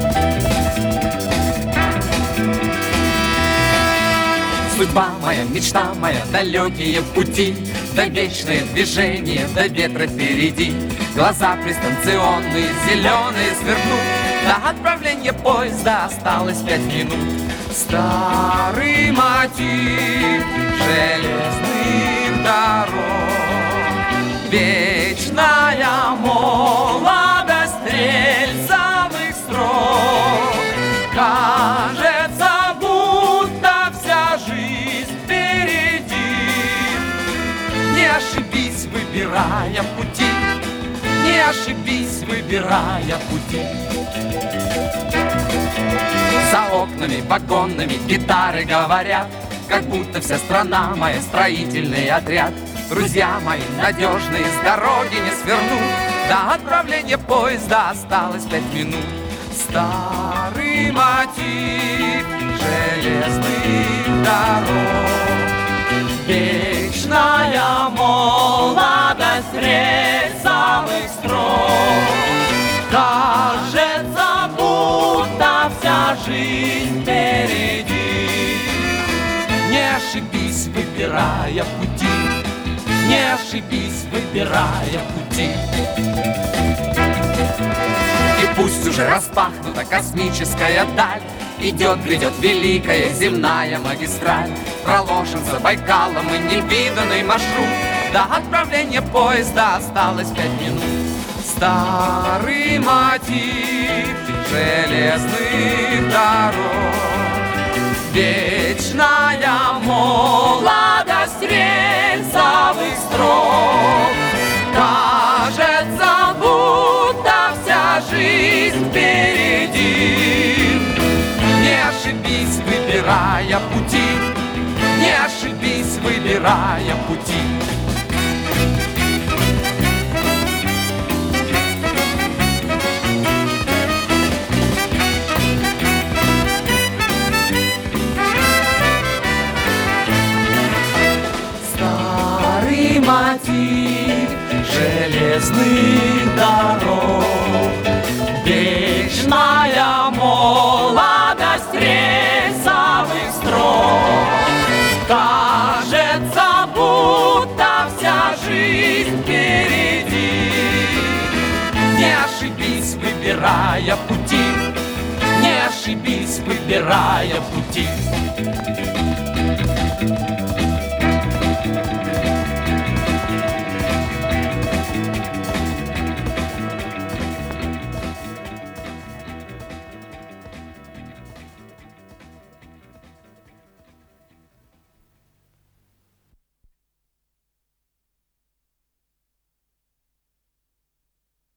Судьба моя, мечта моя, далекие пути, да вечное движение, да ветра впереди. Глаза пристанционные, зеленые сверкнут, до отправления поезда осталось 5 минут. Старый мотив железных дорог, вечная молодость рельсовых строк. Кажется, будто вся жизнь впереди. Не ошибись, выбирая пути, не ошибись, выбирая пути. За окнами вагонными гитары говорят, как будто вся страна моя строительный отряд. Друзья мои надежные, с дороги не свернут, до отправления поезда осталось 5 минут. Старый мотив железных дорог, вечная молодость рельсовых строк. Кажется, будто вся жизнь впереди. Не ошибись, выбирая пути, не ошибись, выбирая пути. И пусть уже распахнута космическая даль, идет, грядет великая земная магистраль. Проложен за Байкалом и невиданный маршрут, до отправления поезда осталось 5 минут. Старый мотив железных дорог, вечная молодость рельсовых строк. Кажется, будто вся жизнь впереди. Не ошибись, выбирая пути, не ошибись, выбирая пути. Старый мотив железных дорог, вечная молодость рельсовых строк. Кажется, будто вся жизнь впереди. Не ошибись, выбирая пути, не ошибись, выбирая пути.